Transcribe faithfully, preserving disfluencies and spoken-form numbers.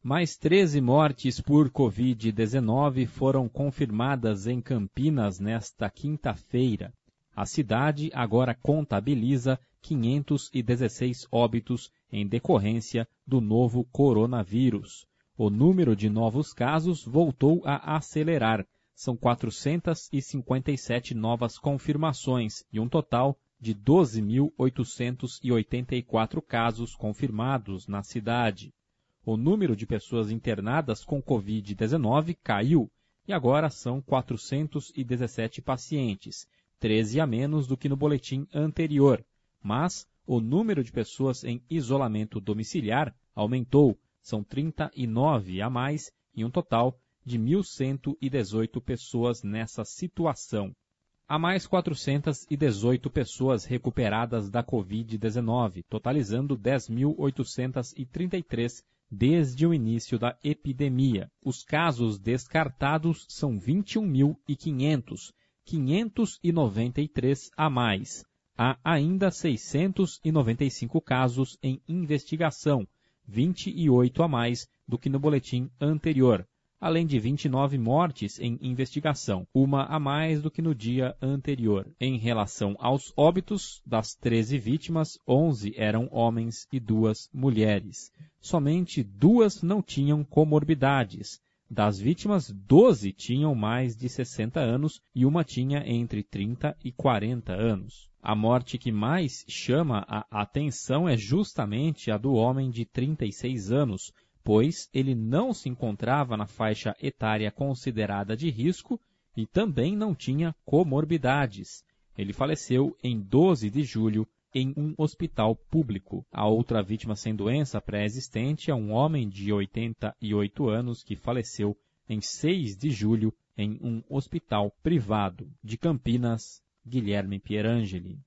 Mais treze mortes por covid dezenove foram confirmadas em Campinas nesta quinta-feira. A cidade agora contabiliza quinhentos e dezesseis óbitos em decorrência do novo coronavírus. O número de novos casos voltou a acelerar. São quatrocentas e cinquenta e sete novas confirmações e um total de doze mil oitocentos e oitenta e quatro casos confirmados na cidade. O número de pessoas internadas com covid dezenove caiu e agora são quatrocentos e dezessete pacientes, treze a menos do que no boletim anterior. Mas o número de pessoas em isolamento domiciliar aumentou, são trinta e nove a mais em um total de mil cento e dezoito pessoas nessa situação. Há mais quatrocentas e dezoito pessoas recuperadas da covid dezenove, totalizando dez mil oitocentos e trinta e três desde o início da epidemia. Os casos descartados são vinte e um mil e quinhentos, quinhentos e noventa e três a mais. Há ainda seiscentos e noventa e cinco casos em investigação, vinte e oito a mais do que no boletim anterior, além de vinte e nove mortes em investigação, uma a mais do que no dia anterior. Em relação aos óbitos, das treze vítimas, onze eram homens e duas mulheres. Somente duas não tinham comorbidades. Das vítimas, doze tinham mais de sessenta anos e uma tinha entre trinta e quarenta anos. A morte que mais chama a atenção é justamente a do homem de trinta e seis anos, pois ele não se encontrava na faixa etária considerada de risco e também não tinha comorbidades. Ele faleceu em doze de julho em um hospital público. A outra vítima sem doença pré-existente é um homem de oitenta e oito anos que faleceu em seis de julho em um hospital privado. De Campinas, Guilherme Pierangeli.